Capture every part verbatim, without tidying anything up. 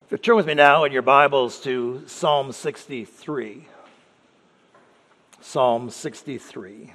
If you turn with me now in your Bibles to Psalm sixty-three. Psalm sixty-three.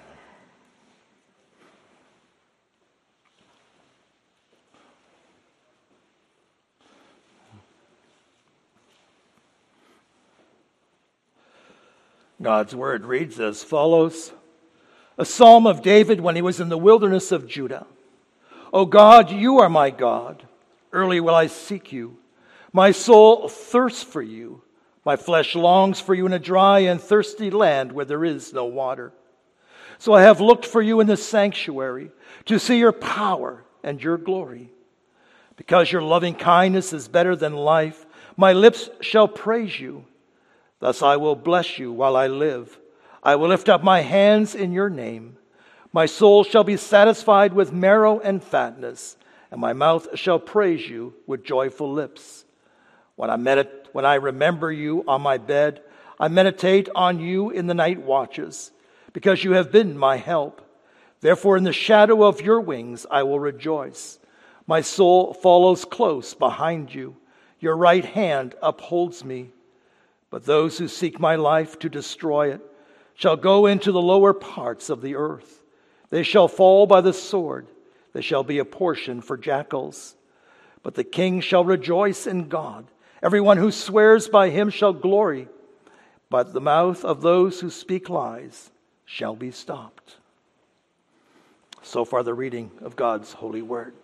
God's word reads as follows. A psalm of David when he was in the wilderness of Judah. O God, you are my God. Early will I seek you. My soul thirsts for you. My flesh longs for you in a dry and thirsty land where there is no water. So I have looked for you in the sanctuary to see your power and your glory. Because your loving kindness is better than life, my lips shall praise you. Thus I will bless you while I live. I will lift up my hands in your name. My soul shall be satisfied with marrow and fatness, and my mouth shall praise you with joyful lips. When I medit- when I remember you on my bed, I meditate on you in the night watches, because you have been my help. Therefore, in the shadow of your wings I will rejoice. My soul follows close behind you. Your right hand upholds me. But those who seek my life to destroy it shall go into the lower parts of the earth. They shall fall by the sword. They shall be a portion for jackals. But the king shall rejoice in God. Everyone who swears by him shall glory, but the mouth of those who speak lies shall be stopped. So far, the reading of God's holy word.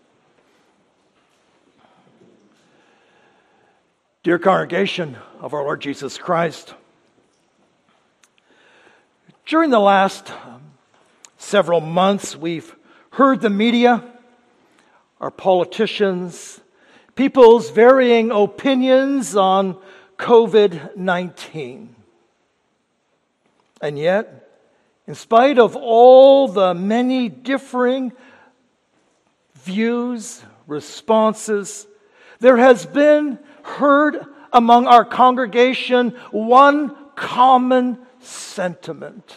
Dear congregation of our Lord Jesus Christ, during the last several months, we've heard the media, our politicians, people's varying opinions on covid nineteen. And yet, in spite of all the many differing views, responses, there has been heard among our congregation one common sentiment.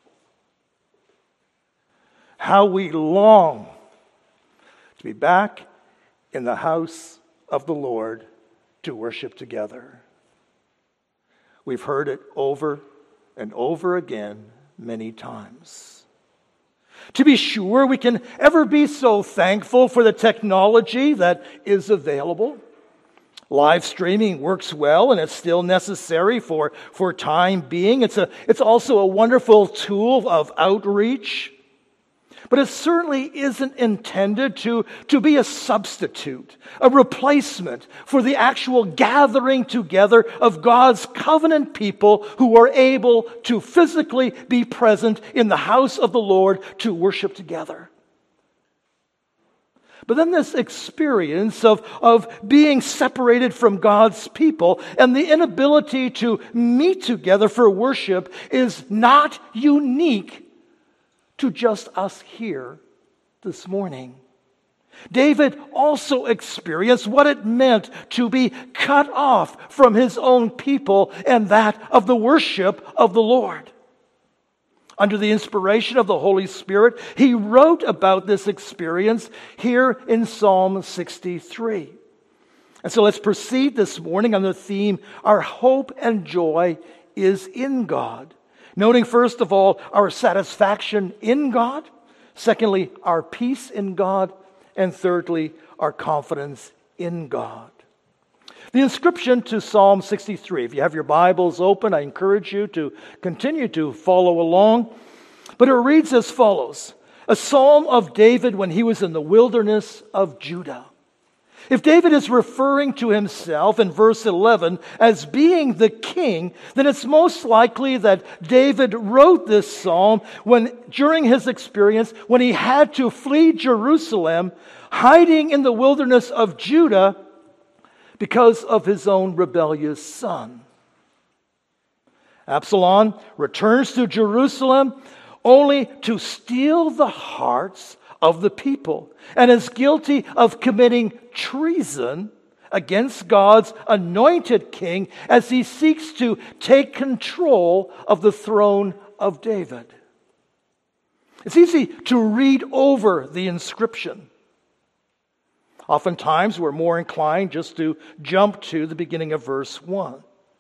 How we long to be back in the house of the Lord to worship together. We've heard it over and over again many times. To be sure, we can ever be so thankful for the technology that is available. Live streaming works well, and it's still necessary for, for time being. It's a, it's also a wonderful tool of outreach. But it certainly isn't intended to, to be a substitute, a replacement for the actual gathering together of God's covenant people who are able to physically be present in the house of the Lord to worship together. But then this experience of, of being separated from God's people and the inability to meet together for worship is not unique to just us here this morning. David also experienced what it meant to be cut off from his own people and that of the worship of the Lord. Under the inspiration of the Holy Spirit, he wrote about this experience here in Psalm sixty-three. And so let's proceed this morning on the theme, our hope and joy is in God. Noting, first of all, our satisfaction in God. Secondly, our peace in God. And thirdly, our confidence in God. The inscription to Psalm sixty-three. If you have your Bibles open, I encourage you to continue to follow along. But it reads as follows. A psalm of David when he was in the wilderness of Judah. If David is referring to himself in verse eleven as being the king, then it's most likely that David wrote this psalm when, during his experience, when he had to flee Jerusalem, hiding in the wilderness of Judah because of his own rebellious son. Absalom returns to Jerusalem only to steal the hearts of the people and is guilty of committing treason against God's anointed king as he seeks to take control of the throne of David. It's easy to read over the inscription. Oftentimes, we're more inclined just to jump to the beginning of verse one.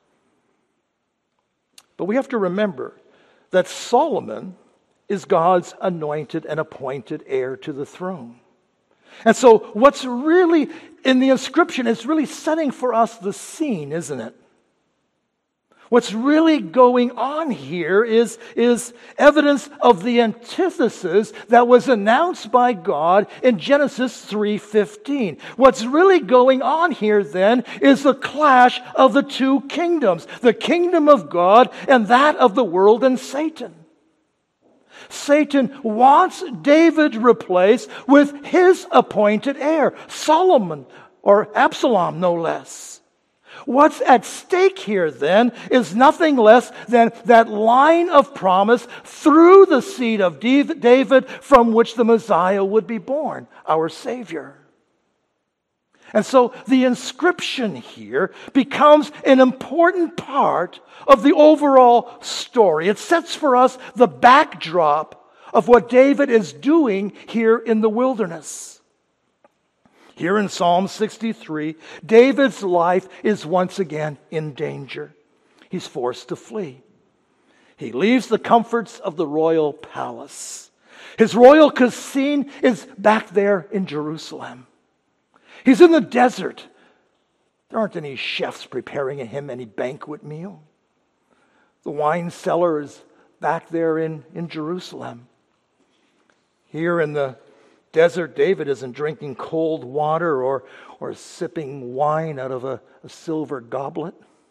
But we have to remember that Solomon is God's anointed and appointed heir to the throne. And so what's really in the inscription is really setting for us the scene, isn't it? What's really going on here is, is evidence of the antithesis that was announced by God in Genesis three fifteen. What's really going on here then is the clash of the two kingdoms, the kingdom of God and that of the world and Satan. Satan wants David replaced with his appointed heir, Solomon, or Absalom, no less. What's at stake here, then, is nothing less than that line of promise through the seed of David from which the Messiah would be born, our Savior. And so the inscription here becomes an important part of the overall story. It sets for us the backdrop of what David is doing here in the wilderness. Here in Psalm sixty-three, David's life is once again in danger. He's forced to flee. He leaves the comforts of the royal palace. His royal cuisine is back there in Jerusalem. He's in the desert. There aren't any chefs preparing him any banquet meal. The wine cellar is back there in, in Jerusalem. Here in the desert, David isn't drinking cold water or, or sipping wine out of a, a silver goblet.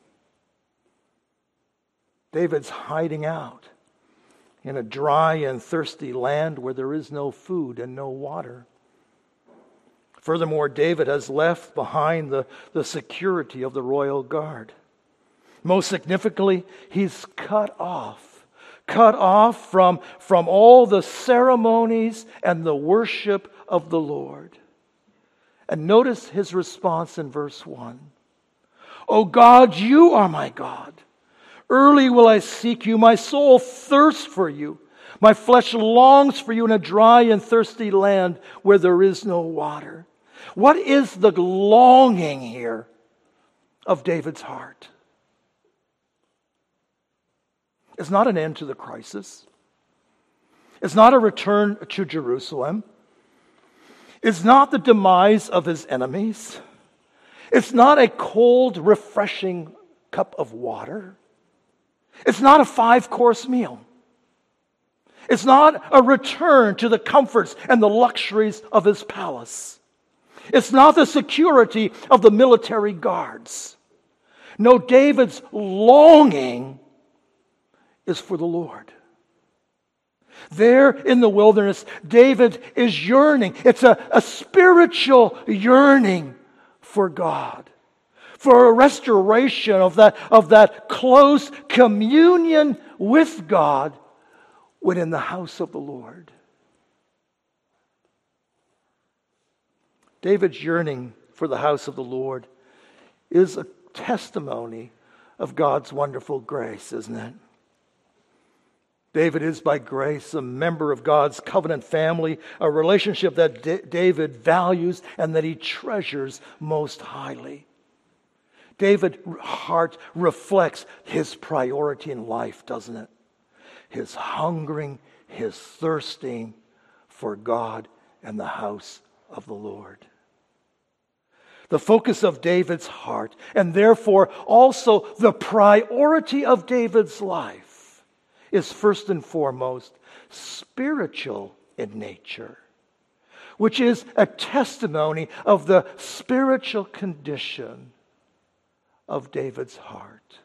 David's hiding out in a dry and thirsty land where there is no food and no water. Furthermore, David has left behind the, the security of the royal guard. Most significantly, he's cut off. Cut off from, from all the ceremonies and the worship of the Lord. And notice his response in verse one. "O God, you are my God. Early will I seek you. My soul thirsts for you. My flesh longs for you in a dry and thirsty land where there is no water." What is the longing here of David's heart? It's not an end to the crisis. It's not a return to Jerusalem. It's not the demise of his enemies. It's not a cold, refreshing cup of water. It's not a five-course meal. It's not a return to the comforts and the luxuries of his palace. It's not the security of the military guards. No, David's longing is for the Lord. There in the wilderness, David is yearning. It's a, a spiritual yearning for God, for a restoration of that, of that close communion with God when in the house of the Lord. David's yearning for the house of the Lord is a testimony of God's wonderful grace, isn't it? David is by grace a member of God's covenant family, a relationship that D- David values and that he treasures most highly. David's heart reflects his priority in life, doesn't it? His hungering, his thirsting for God and the house of the Lord. The focus of David's heart, and therefore also the priority of David's life, is first and foremost spiritual in nature, which is a testimony of the spiritual condition of David's heart.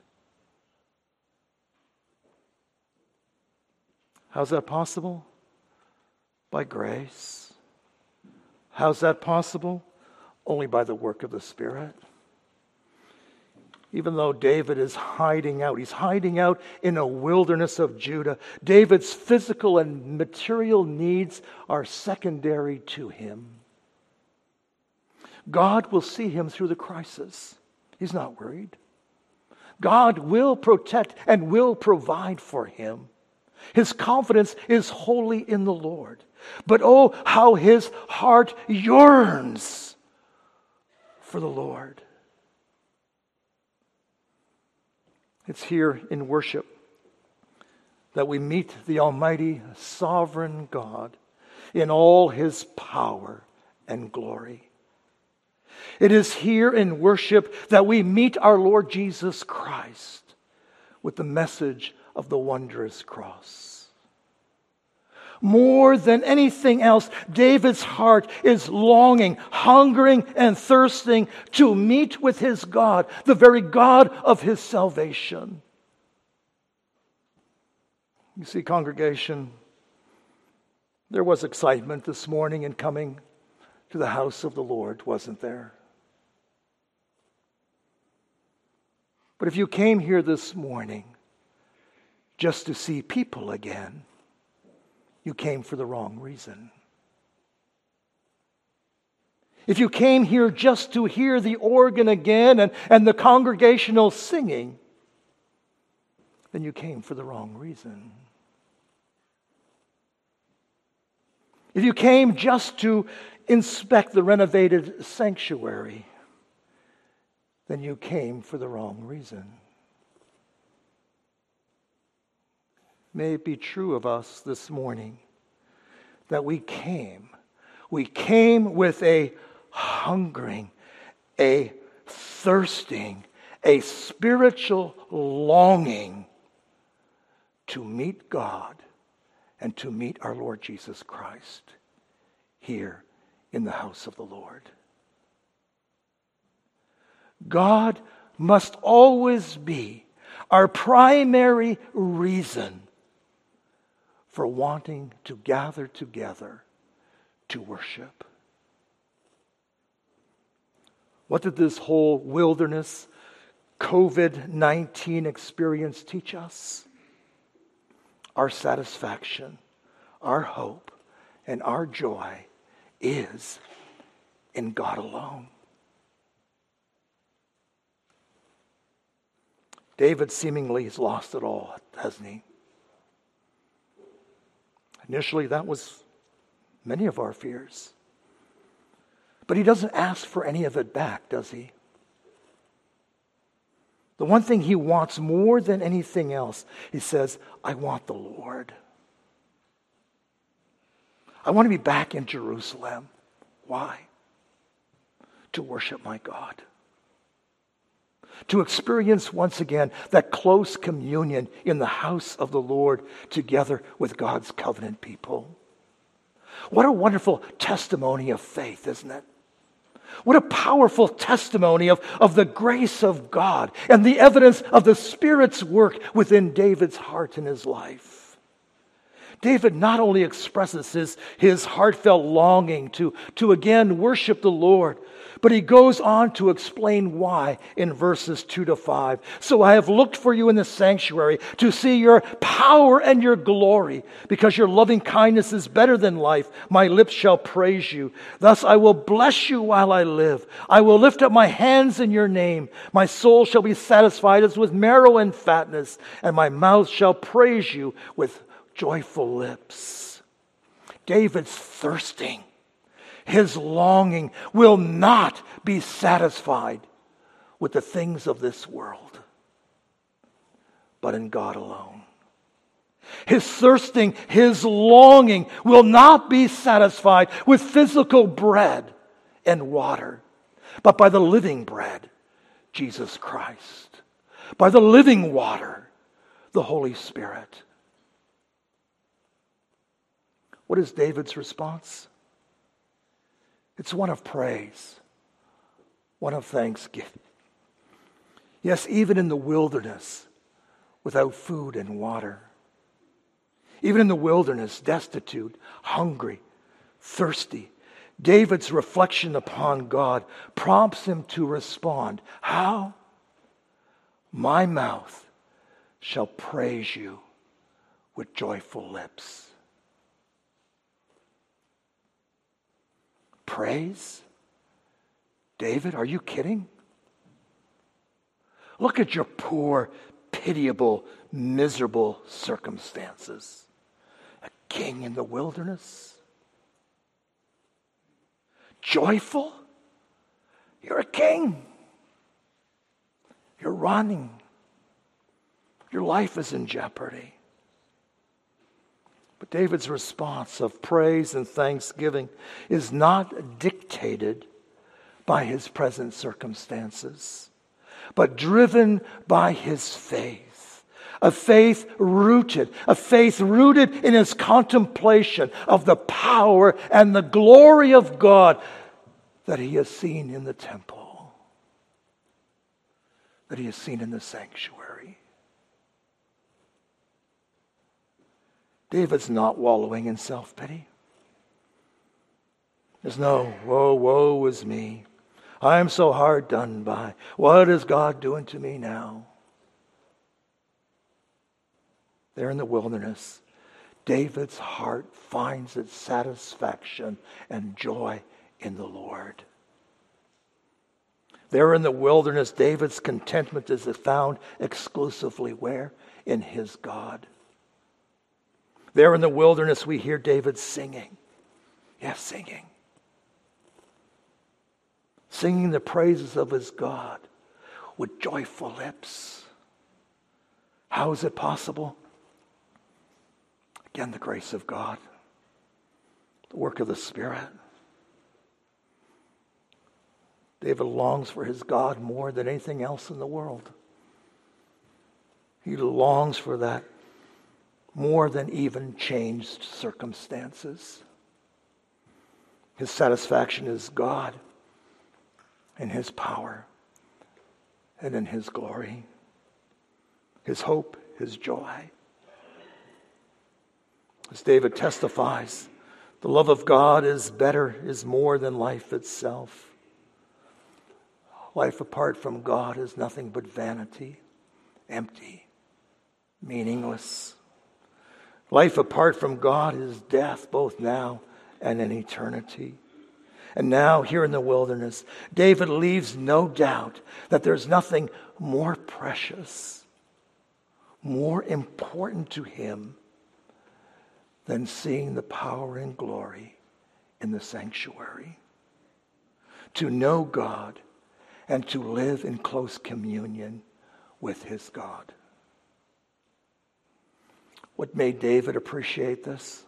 How's that possible? By grace. How's that possible? Only by the work of the Spirit. Even though David is hiding out, he's hiding out in a wilderness of Judah. David's physical and material needs are secondary to him. God will see him through the crisis. He's not worried. God will protect and will provide for him. His confidence is wholly in the Lord. But oh, how his heart yearns for the Lord. It's here in worship that we meet the Almighty Sovereign God in all His power and glory. It is here in worship that we meet our Lord Jesus Christ with the message of the wondrous cross. More than anything else, David's heart is longing, hungering, and thirsting to meet with his God, the very God of his salvation. You see, congregation, there was excitement this morning in coming to the house of the Lord, wasn't there? But if you came here this morning just to see people again, you came for the wrong reason. If you came here just to hear the organ again and, and the congregational singing, then you came for the wrong reason. If you came just to inspect the renovated sanctuary, then you came for the wrong reason. May it be true of us this morning that we came. We came with a hungering, a thirsting, a spiritual longing to meet God and to meet our Lord Jesus Christ here in the house of the Lord. God must always be our primary reason for wanting to gather together to worship. What did this whole wilderness covid nineteen experience teach us? Our satisfaction, our hope, and our joy is in God alone. David seemingly has lost it all, hasn't he? Initially, that was many of our fears. But he doesn't ask for any of it back, does he? The one thing he wants more than anything else, he says, I want the Lord. I want to be back in Jerusalem. Why? To worship my God. To experience once again that close communion in the house of the Lord together with God's covenant people. What a wonderful testimony of faith, isn't it? What a powerful testimony of, of the grace of God and the evidence of the Spirit's work within David's heart and his life. David not only expresses his, his heartfelt longing to, to again worship the Lord, but he goes on to explain why in verses two to five. So I have looked for you in the sanctuary to see your power and your glory, because your loving kindness is better than life. My lips shall praise you. Thus I will bless you while I live. I will lift up my hands in your name. My soul shall be satisfied as with marrow and fatness, and my mouth shall praise you with joyful lips. David's thirsting. His longing will not be satisfied with the things of this world, but in God alone. His thirsting, his longing will not be satisfied with physical bread and water, but by the living bread, Jesus Christ, by the living water, the Holy Spirit. What is David's response? It's one of praise, one of thanksgiving. Yes, even in the wilderness, without food and water, even in the wilderness, destitute, hungry, thirsty, David's reflection upon God prompts him to respond. How? My mouth shall praise you with joyful lips. Praise? David, are you kidding? Look at your poor, pitiable, miserable circumstances. A king in the wilderness? Joyful? You're a king. You're running. Your life is in jeopardy. But David's response of praise and thanksgiving is not dictated by his present circumstances, but driven by his faith. A faith rooted, a faith rooted in his contemplation of the power and the glory of God that he has seen in the temple, that he has seen in the sanctuary. David's not wallowing in self-pity. There's no, woe, woe is me. I am so hard done by. What is God doing to me now? There in the wilderness, David's heart finds its satisfaction and joy in the Lord. There in the wilderness, David's contentment is found exclusively where? In his God. There in the wilderness, we hear David singing. Yes, singing. Singing the praises of his God with joyful lips. How is it possible? Again, the grace of God, the work of the Spirit. David longs for his God more than anything else in the world. He longs for that more than even changed circumstances. His satisfaction is God and his power and in his glory. His hope, his joy. As David testifies, the love of God is better, is more than life itself. Life apart from God is nothing but vanity, empty, meaningless. Life apart from God is death, both now and in eternity. And now, here in the wilderness, David leaves no doubt that there's nothing more precious, more important to him than seeing the power and glory in the sanctuary. To know God and to live in close communion with his God. What made David appreciate this?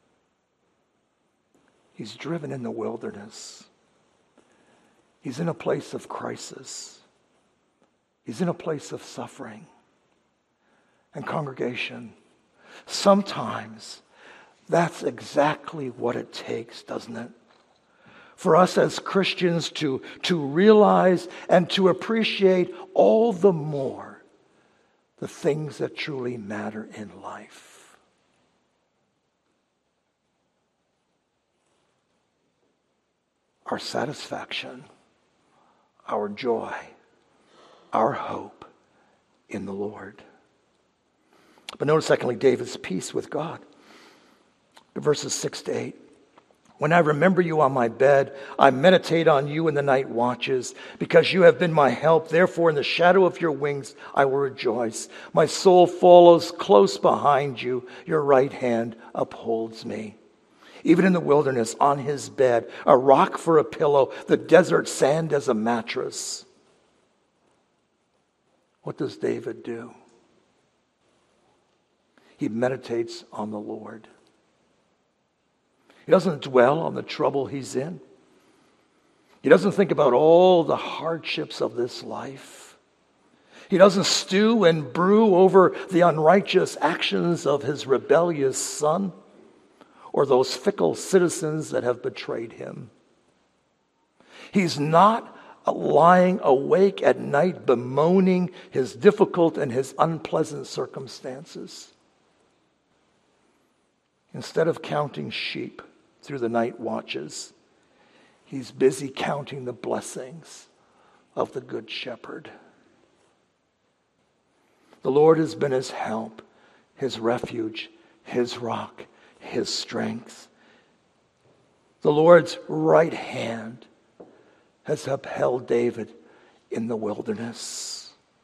He's driven in the wilderness. He's in a place of crisis. He's in a place of suffering. And congregation, sometimes that's exactly what it takes, doesn't it? For us as Christians to, to realize and to appreciate all the more the things that truly matter in life. Our satisfaction, our joy, our hope in the Lord. But notice secondly, David's peace with God. Verses six to eight. When I remember you on my bed, I meditate on you in the night watches, because you have been my help. Therefore, in the shadow of your wings, I will rejoice. My soul follows close behind you. Your right hand upholds me. Even in the wilderness, on his bed, a rock for a pillow, the desert sand as a mattress. What does David do? He meditates on the Lord. He doesn't dwell on the trouble he's in. He doesn't think about all the hardships of this life. He doesn't stew and brew over the unrighteous actions of his rebellious son or those fickle citizens that have betrayed him. He's not lying awake at night bemoaning his difficult and his unpleasant circumstances. Instead of counting sheep through the night watches, he's busy counting the blessings of the Good Shepherd. The Lord has been his help, his refuge, his rock, his strength. The Lord's right hand has upheld David in the wilderness.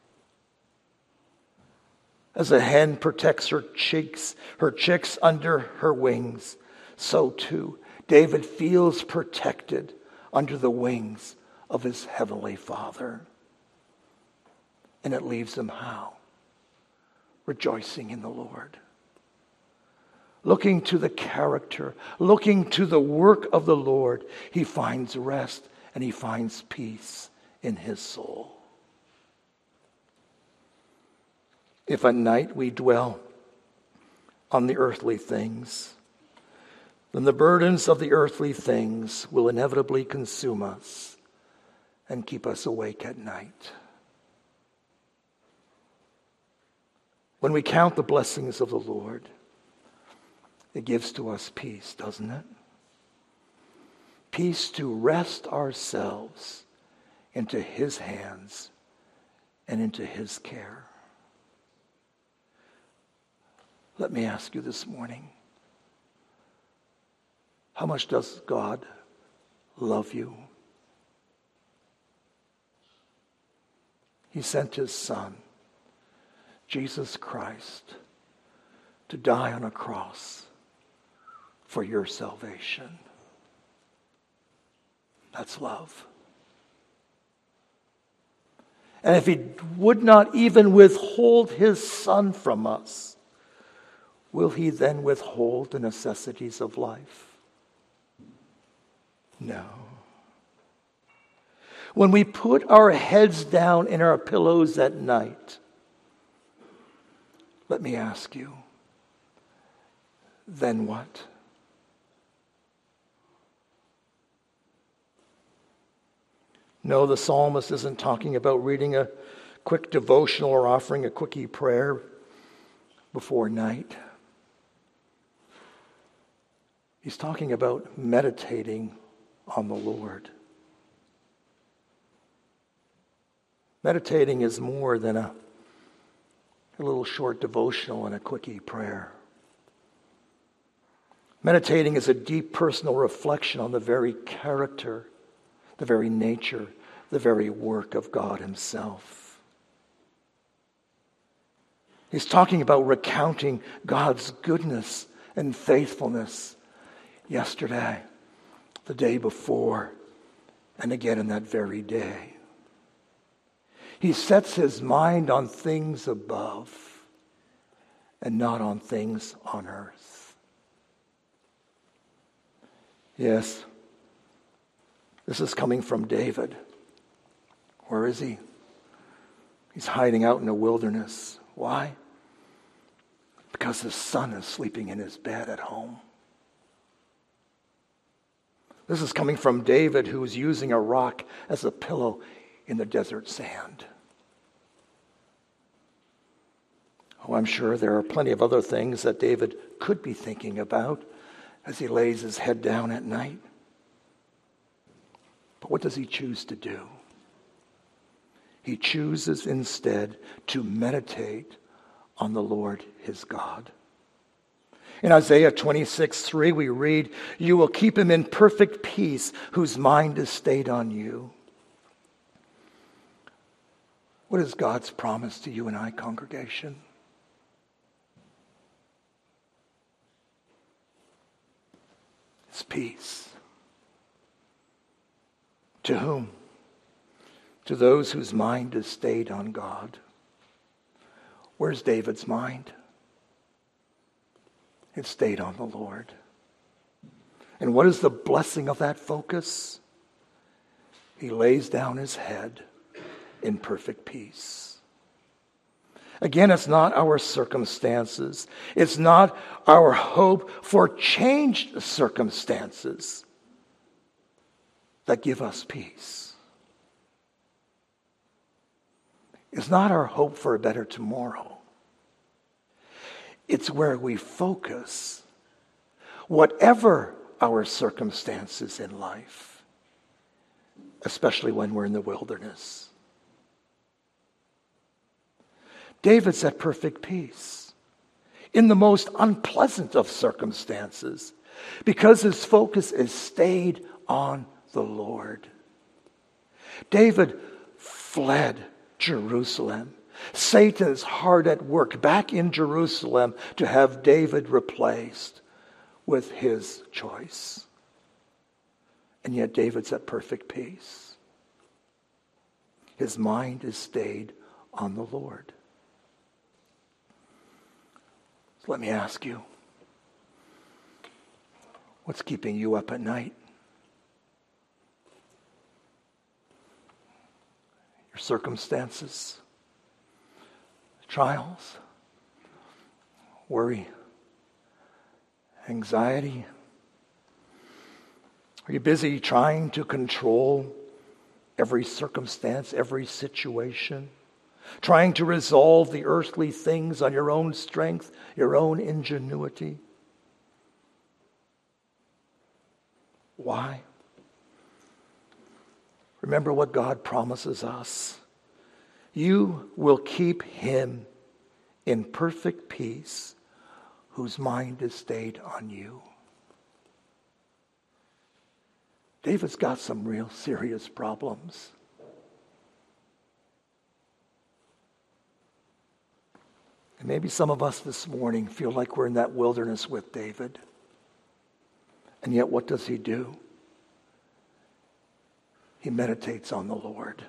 As a hen protects her chicks, her chicks under her wings, so too David feels protected under the wings of his heavenly Father. And it leaves him how? Rejoicing in the Lord. Looking to the character, looking to the work of the Lord, he finds rest and he finds peace in his soul. If at night we dwell on the earthly things, then the burdens of the earthly things will inevitably consume us and keep us awake at night. When we count the blessings of the Lord, it gives to us peace, doesn't it? Peace to rest ourselves into his hands and into his care. Let me ask you this morning, how much does God love you? He sent his Son, Jesus Christ, to die on a cross for your salvation. That's love. And if he would not even withhold his Son from us, will he then withhold the necessities of life? No. When we put our heads down in our pillows at night, let me ask you, then what? No, the psalmist isn't talking about reading a quick devotional or offering a quickie prayer before night. He's talking about meditating on the Lord. Meditating is more than a, a little short devotional and a quickie prayer. Meditating is a deep personal reflection on the very character, the very nature, the very work of God himself. He's talking about recounting God's goodness and faithfulness yesterday, the day before, and again in that very day. He sets his mind on things above and not on things on earth. Yes, this is coming from David. Where is he? He's hiding out in the wilderness. Why? Because his son is sleeping in his bed at home. This is coming from David, who is using a rock as a pillow in the desert sand. Oh, I'm sure there are plenty of other things that David could be thinking about as he lays his head down at night. But what does he choose to do? He chooses instead to meditate on the Lord his God. In Isaiah twenty-six three, we read, "You will keep him in perfect peace, whose mind is stayed on you." What is God's promise to you and I, congregation? It's peace. To whom? To those whose mind is stayed on God. Where's David's mind? It stayed on the Lord. And what is the blessing of that focus? He lays down his head in perfect peace. Again, it's not our circumstances. It's not our hope for changed circumstances that give us peace. It's not our hope for a better tomorrow. It's where we focus, whatever our circumstances in life, especially when we're in the wilderness. David's at perfect peace in the most unpleasant of circumstances because his focus is stayed on the Lord. David fled Jerusalem. Satan is hard at work back in Jerusalem to have David replaced with his choice. And yet David's at perfect peace. his mind is stayed on the Lord. So let me ask you, what's keeping you up at night? Your circumstances, trials, worry, anxiety? Are you busy trying to control every circumstance, every situation? Trying to resolve the earthly things on your own strength, your own ingenuity? Why? Remember what God promises us. You will keep him in perfect peace whose mind is stayed on you. David's got some real serious problems. And maybe some of us this morning feel like we're in that wilderness with David. And yet what does he do? He meditates on the Lord.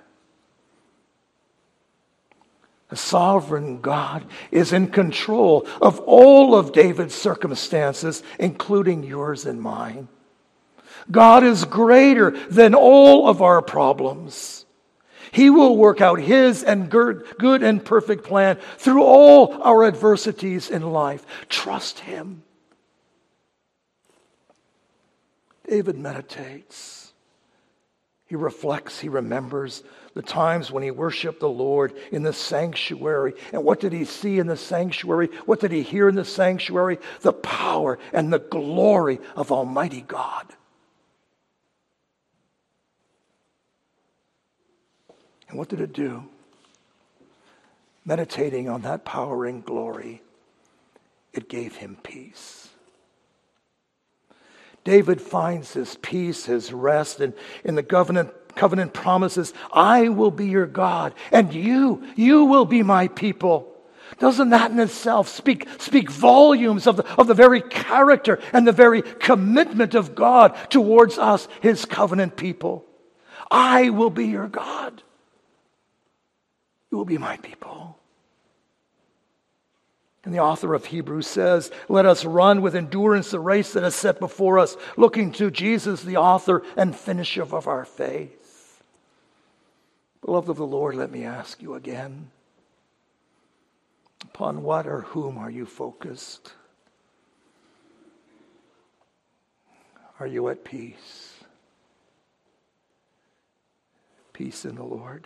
The sovereign God is in control of all of David's circumstances, including yours and mine. God is greater than all of our problems. He will work out his and good and perfect plan through all our adversities in life. Trust him. David meditates. He reflects, he remembers the times when he worshiped the Lord in the sanctuary. And what did he see in the sanctuary? What did he hear in the sanctuary? The power and the glory of Almighty God. And what did it do? Meditating on that power and glory, it gave him peace. David finds his peace, his rest, and in the covenant, covenant promises, I will be your God, and you, you will be my people. Doesn't that in itself speak, speak volumes of the, of the very character and the very commitment of God towards us, his covenant people? I will be your God. You will be my people. And the author of Hebrews says, let us run with endurance the race that is set before us, looking to Jesus, the author and finisher of our faith. Beloved of the Lord, let me ask you again, upon what or whom are you focused? Are you at peace? Peace in the Lord.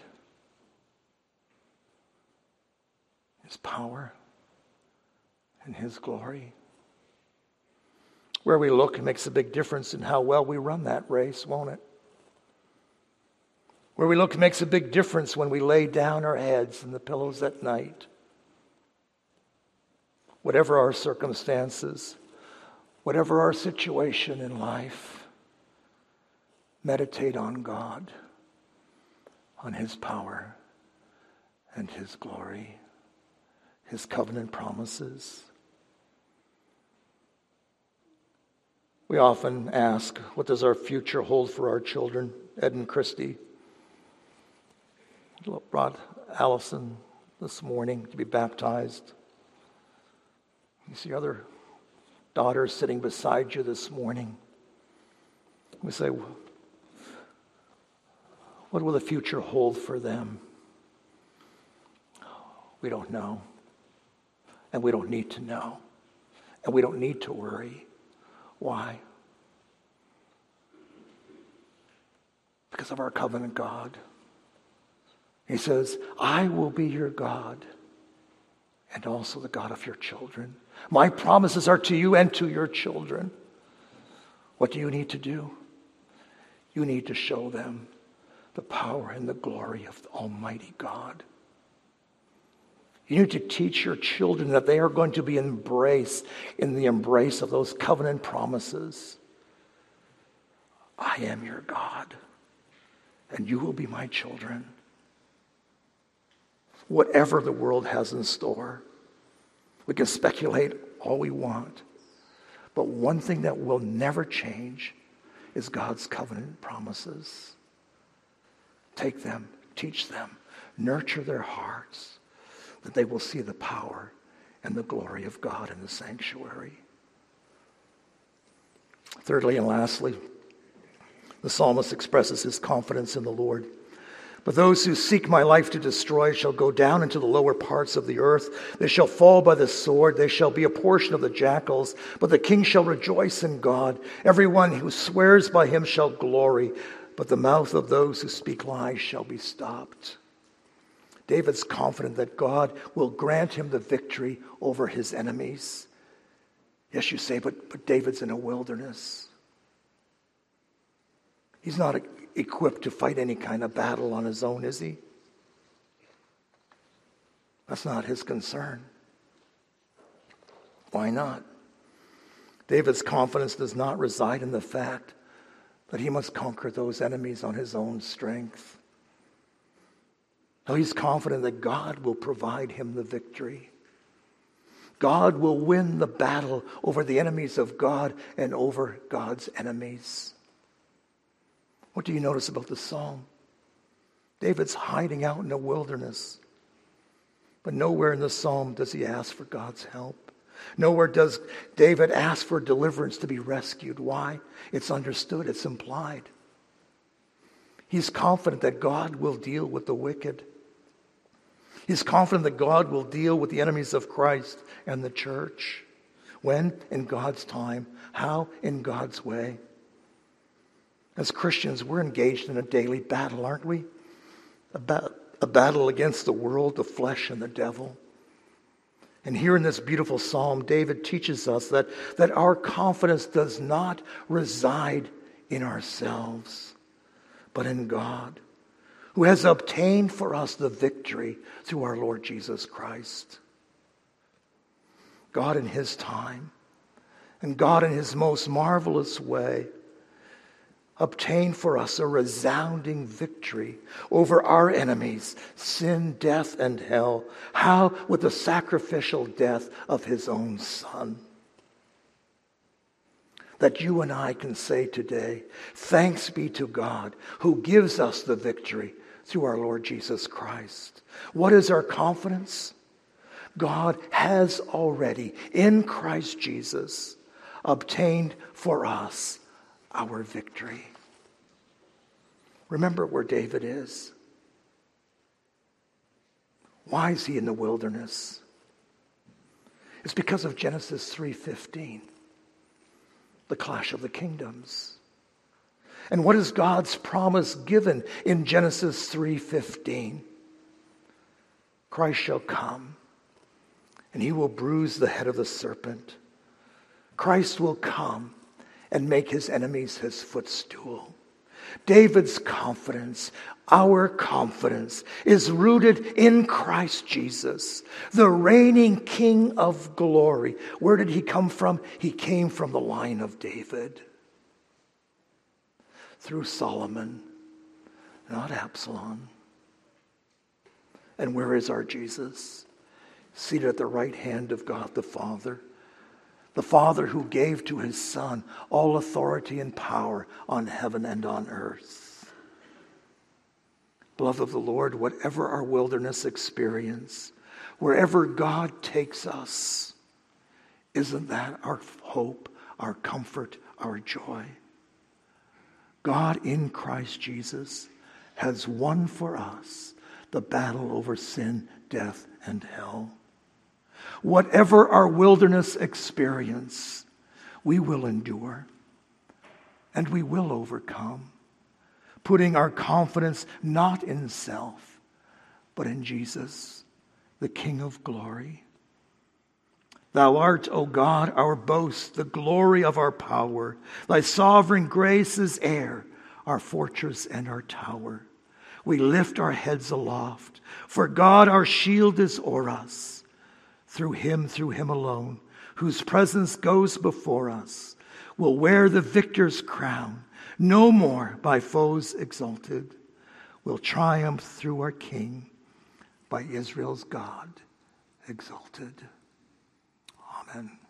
His power and his glory. Where we look makes a big difference in how well we run that race, won't it? Where we look makes a big difference when we lay down our heads in the pillows at night. Whatever our circumstances, whatever our situation in life, meditate on God, on his power and his glory, his covenant promises. We often ask, what does our future hold for our children? Ed and Christy brought Allison this morning to be baptized. You see other daughters sitting beside you this morning. We say, what will the future hold for them? We don't know. And we don't need to know. And we don't need to worry. Why? Because of our covenant God. He says, I will be your God and also the God of your children. My promises are to you and to your children. What do you need to do? You need to show them the power and the glory of the Almighty God. You need to teach your children that they are going to be embraced in the embrace of those covenant promises. I am your God, and you will be my children. Whatever the world has in store, we can speculate all we want. But one thing that will never change is God's covenant promises. Take them Teach them, nurture their hearts, that they will see the power and the glory of God in the sanctuary. Thirdly and lastly, the psalmist expresses his confidence in the Lord. But those who seek my life to destroy shall go down into the lower parts of the earth. They shall fall by the sword. They shall be a portion of the jackals. But the king shall rejoice in God. Everyone who swears by him shall glory. But the mouth of those who speak lies shall be stopped. David's confident that God will grant him the victory over his enemies. Yes, you say, but, but David's in a wilderness. He's not equipped to fight any kind of battle on his own, is he? That's not his concern. Why not? David's confidence does not reside in the fact that he must conquer those enemies on his own strength. No, he's confident that God will provide him the victory. God will win the battle over the enemies of God and over God's enemies. What do you notice about the psalm? David's hiding out in the wilderness. But nowhere in the psalm does he ask for God's help. Nowhere does David ask for deliverance to be rescued. Why? It's understood, it's implied. He's confident that God will deal with the wicked. He's confident that God will deal with the enemies of Christ and the church. When? In God's time. How? In God's way. As Christians, we're engaged in a daily battle, aren't we? A, ba- a battle against the world, the flesh, and the devil. And here in this beautiful psalm, David teaches us that, that our confidence does not reside in ourselves, but in God, who has obtained for us the victory through our Lord Jesus Christ. God in his time, and God in his most marvelous way, obtained for us a resounding victory over our enemies, sin, death, and hell. How? With the sacrificial death of his own Son. That you and I can say today, thanks be to God who gives us the victory through our Lord Jesus Christ. What is our confidence? God has already, in Christ Jesus, obtained for us our victory. Remember where David is. Why is he in the wilderness? It's because of Genesis three fifteen, the clash of the kingdoms. And what is God's promise given in Genesis three fifteen? Christ shall come, and he will bruise the head of the serpent. Christ will come and make his enemies his footstool. David's confidence, our confidence, is rooted in Christ Jesus, the reigning King of glory. Where did he come from? He came from the line of David. Through Solomon, not Absalom. And where is our Jesus? Seated at the right hand of God the Father. The Father who gave to his Son all authority and power on heaven and on earth. Beloved of the Lord, whatever our wilderness experience, wherever God takes us, isn't that our hope, our comfort, our joy? God in Christ Jesus has won for us the battle over sin, death, and hell. Whatever our wilderness experience, we will endure and we will overcome, putting our confidence not in self, but in Jesus, the King of glory. Thou art, O God, our boast, the glory of our power. Thy sovereign grace is air, our fortress and our tower. We lift our heads aloft, for God our shield is o'er us. Through him, through him alone, whose presence goes before us, will wear the victor's crown, no more by foes exalted, will triumph through our King, by Israel's God exalted. Amen.